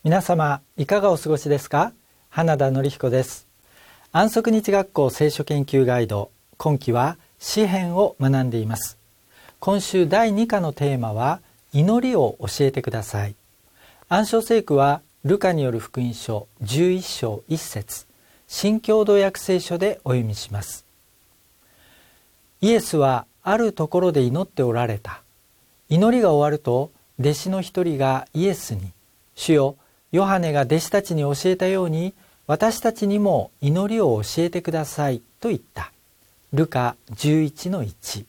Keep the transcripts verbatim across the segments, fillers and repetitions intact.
皆様いかがお過ごしですか？花田典彦です。安息日学校聖書研究ガイド、今期は詩編を学んでいます。今週だいに課のテーマは祈りを教えてください。暗唱聖句はルカによる福音書じゅういっ章いち節、新共同訳聖書でお読みします。イエスはあるところで祈っておられた。祈りが終わると弟子の一人がイエスに、主よ、ヨハネが弟子たちに教えたように私たちにも祈りを教えてくださいと言った。ルカじゅういちのいち。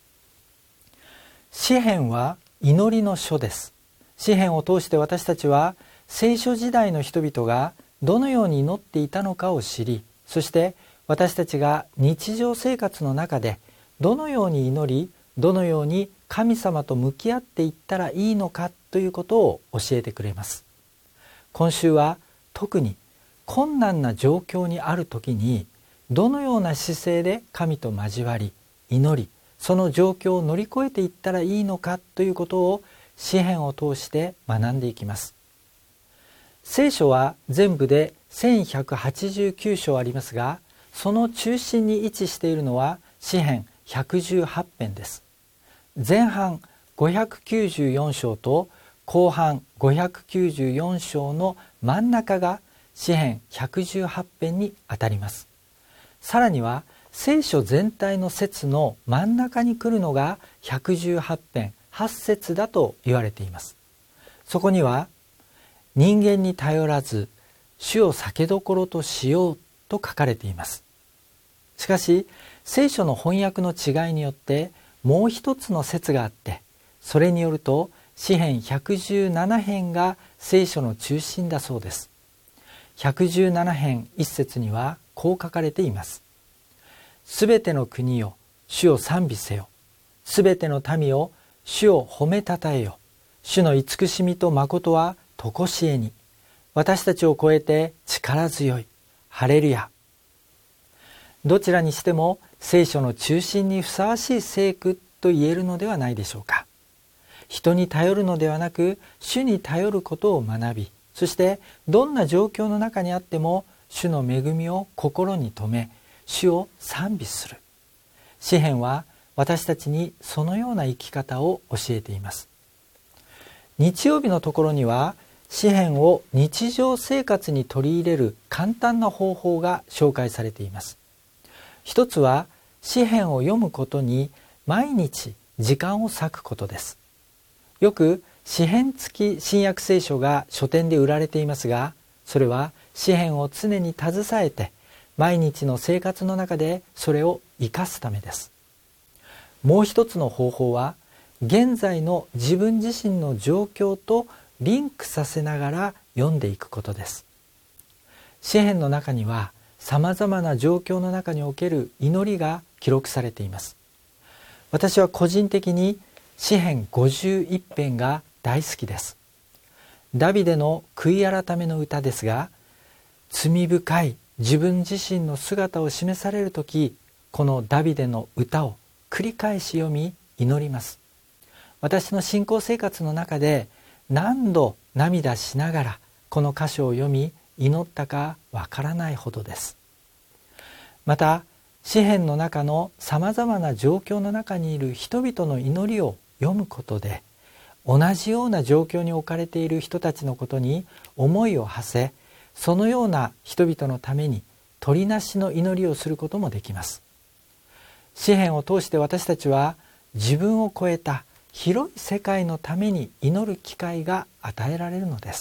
詩編は祈りの書です。詩編を通して私たちは聖書時代の人々がどのように祈っていたのかを知り、そして私たちが日常生活の中でどのように祈り、どのように神様と向き合っていったらいいのかということを教えてくれます。今週は特に困難な状況にある時にどのような姿勢で神と交わり祈り、その状況を乗り越えていったらいいのかということを詩編を通して学んでいきます。聖書は全部でせんひゃくはちじゅうきゅう章ありますが、その中心に位置しているのは詩編ひゃくじゅうはち編です。前半ごひゃくきゅうじゅうよん章と後半ごひゃくきゅうじゅうよん章の真ん中が詩編ひゃくじゅうはち編にあたります。さらには聖書全体の節の真ん中に来るのがひゃくじゅうはち編はち節だと言われています。そこには人間に頼らず主を酒どころとしようと書かれています。しかし聖書の翻訳の違いによってもう一つの説があって、それによると詩編ひゃくじゅうなな編が聖書の中心だそうです。ひゃくじゅうなな編いち節にはこう書かれています。すべての国よ、主を賛美せよ。すべての民よ、主を褒めたたえよ。主の慈しみと誠はとこしえに。私たちを超えて力強い。ハレルヤ。どちらにしても聖書の中心にふさわしい聖句と言えるのではないでしょうか。人に頼るのではなく主に頼ることを学び、そしてどんな状況の中にあっても主の恵みを心に留め、主を賛美する。詩編は私たちにそのような生き方を教えています。日曜日のところには詩編を日常生活に取り入れる簡単な方法が紹介されています。一つは詩編を読むことに毎日時間を割くことです。よく詩編付き新約聖書が書店で売られていますが、それは詩編を常に携えて毎日の生活の中でそれを生かすためです。もう一つの方法は現在の自分自身の状況とリンクさせながら読んでいくことです。詩編の中にはさまざまな状況の中における祈りが記録されています。私は個人的に詩編ごじゅういち編が大好きです。ダビデの悔い改めの歌ですが、罪深い自分自身の姿を示されるとき、このダビデの歌を繰り返し読み祈ります。私の信仰生活の中で何度涙しながらこの箇所を読み祈ったかわからないほどです。また詩編の中のさまざまな状況の中にいる人々の祈りを読むことで、同じような状況に置かれている人たちのことに思いを馳せ、そのような人々のために取りなしの祈りをすることもできます。詩編を通して私たちは自分を超えた広い世界のために祈る機会が与えられるのです。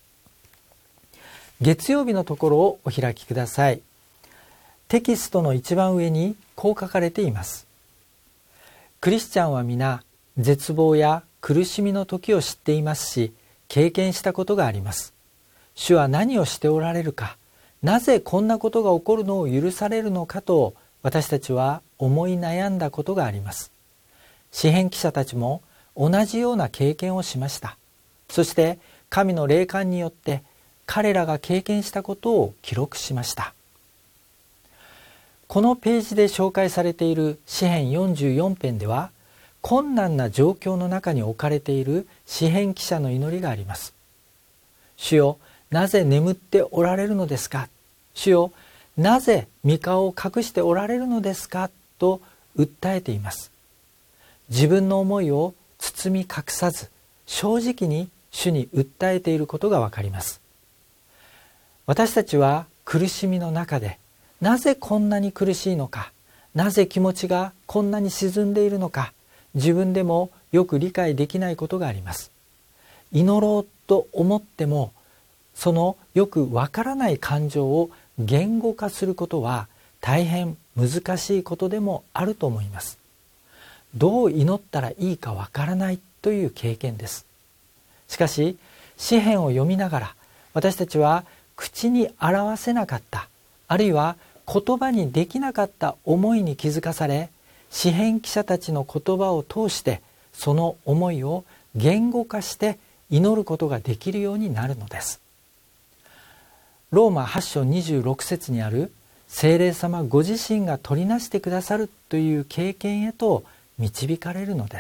月曜日のところをお開きください。テキストの一番上にこう書かれています。クリスチャンは皆絶望や苦しみの時を知っていますし、経験したことがあります。主は何をしておられるか、なぜこんなことが起こるのを許されるのかと私たちは思い悩んだことがあります。詩編記者たちも同じような経験をしました。そして神の霊感によって彼らが経験したことを記録しました。このページで紹介されている詩編よんじゅうよん編では、困難な状況の中に置かれている詩編記者の祈りがあります。 主よ、なぜ眠っておられるのですか。主よ、なぜ御顔を隠しておられるのですかと訴えています。自分の思いを包み隠さず、正直に主に訴えていることがわかります。私たちは苦しみの中で、なぜこんなに苦しいのか、なぜ気持ちがこんなに沈んでいるのか、自分でもよく理解できないことがあります。祈ろうと思っても、そのよくわからない感情を言語化することは大変難しいことでもあると思います。どう祈ったらいいかわからないという経験です。しかし、詩編を読みながら、私たちは口に表せなかった、あるいは言葉にできなかった思いに気づかされ、詩編記者たちの言葉を通してその思いを言語化して祈ることができるようになるのです。ローマはち章にじゅうろく節にある聖霊様ご自身が取りなしてくださるという経験へと導かれるのです。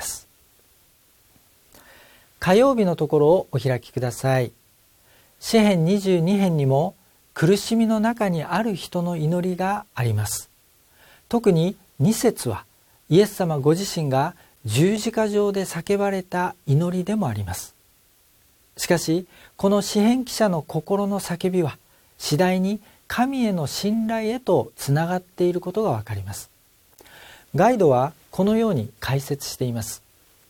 火曜日のところをお開きください。詩編にじゅうに編にも苦しみの中にある人の祈りがあります。特にに節はイエス様ご自身が十字架上で叫ばれた祈りでもあります。しかし、この詩編記者の心の叫びは次第に神への信頼へとつながっていることがわかります。ガイドはこのように解説しています。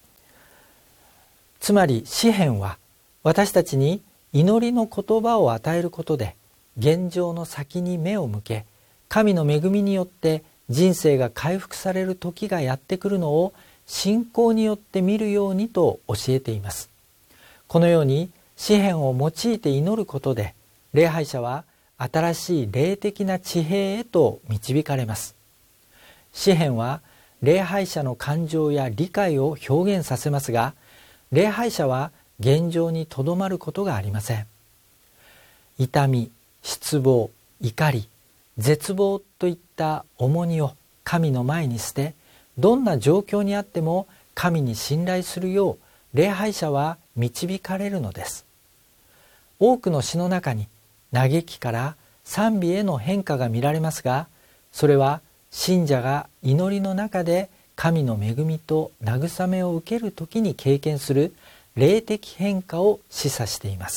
つまり詩編は私たちに祈りの言葉を与えることで、現状の先に目を向け、神の恵みによって人生が回復される時がやってくるのを信仰によって見るようにと教えています。このように詩編を用いて祈ることで、礼拝者は新しい霊的な地平へと導かれます。詩編は礼拝者の感情や理解を表現させますが、礼拝者は現状にとどまることがありません。痛み、失望、怒り、絶望といった重荷を神の前に捨て、どんな状況にあっても神に信頼するよう礼拝者は導かれるのです。多くの詩の中に嘆きから賛美への変化が見られますが、それは信者が祈りの中で神の恵みと慰めを受けるときに経験する霊的変化を示唆しています。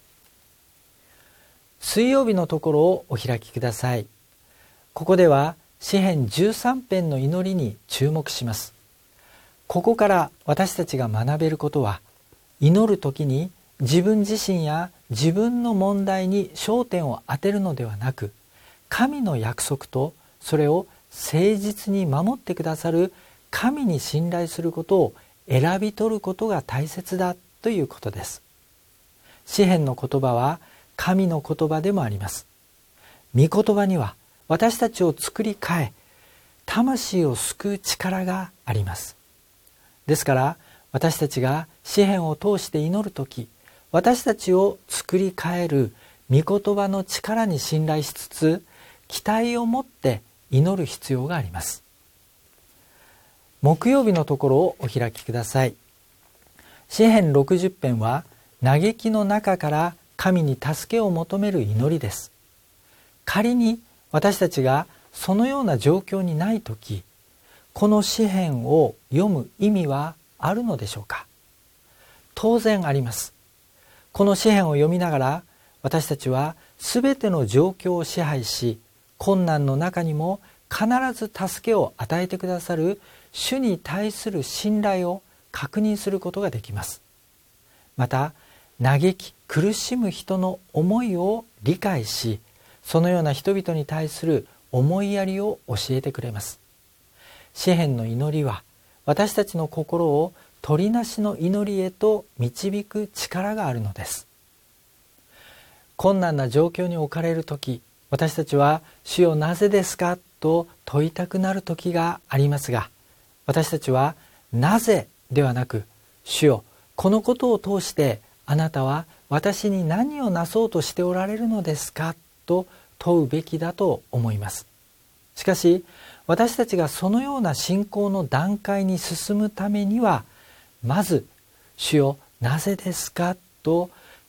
水曜日のところをお開きください。ここでは詩編じゅうさん編の祈りに注目します。ここから私たちが学べることは、祈るときに自分自身や自分の問題に焦点を当てるのではなく、神の約束とそれを誠実に守ってくださる神に信頼することを選び取ることが大切だということです。詩編の言葉は神の言葉でもあります。御言葉には私たちを作り変え、魂を救う力があります。ですから私たちが詩編を通して祈るとき、私たちを作り変える御言葉の力に信頼しつつ、期待を持って祈る必要があります。木曜日のところをお開きください。詩編ろくじゅう編は嘆きの中から神に助けを求める祈りです。仮に私たちがそのような状況にないとき、この詩編を読む意味はあるのでしょうか。当然あります。この詩編を読みながら、私たちはすべての状況を支配し、困難の中にも必ず助けを与えてくださる主に対する信頼を確認することができます。また、嘆き苦しむ人の思いを理解し、そのような人々に対する思いやりを教えてくれます。詩編の祈りは私たちの心を取りなしの祈りへと導く力があるのです。困難な状況に置かれるとき、私たちは主よなぜですかと問いたくなるときがありますが、私たちはなぜではなく、主よこのことを通してあなたは私に何をなそうとしておられるのですかと問うべきだと思います。しかし私たちがそのような信仰の段階に進むためには、まず主よなぜですかと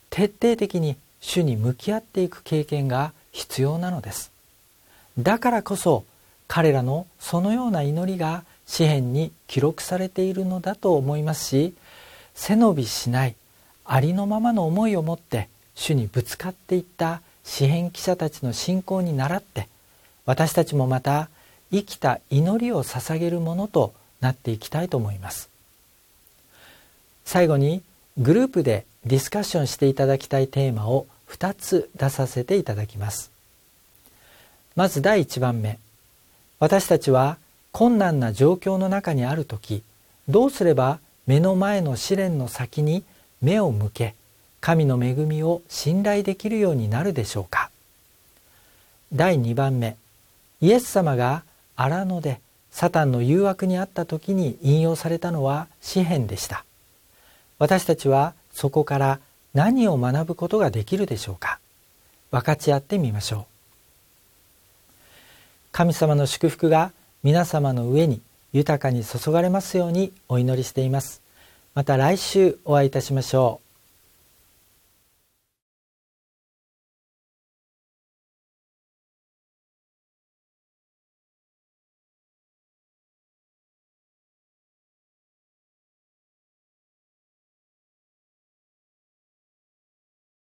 徹底的に主に向き合っていく経験が必要なのです。だからこそ彼らのそのような祈りが詩編に記録されているのだと思いますし、背伸びしないありのままの思いを持って主にぶつかっていった詩編記者たちの信仰に倣って、私たちもまた生きた祈りを捧げるものとなっていきたいと思います。最後にグループでディスカッションしていただきたいテーマをふたつ出させていただきます。まずだいいちばんめ、私たちは困難な状況の中にあるとき、どうすれば目の前の試練の先に目を向け、神の恵みを信頼できるようになるでしょうか。だいにばんめ、イエス様が荒野でサタンの誘惑にあった時に引用されたのは詩編でした。私たちはそこから何を学ぶことができるでしょうか。分かち合ってみましょう。神様の祝福が皆様の上に豊かに注がれますようにお祈りしています。また来週お会いいたしましょう。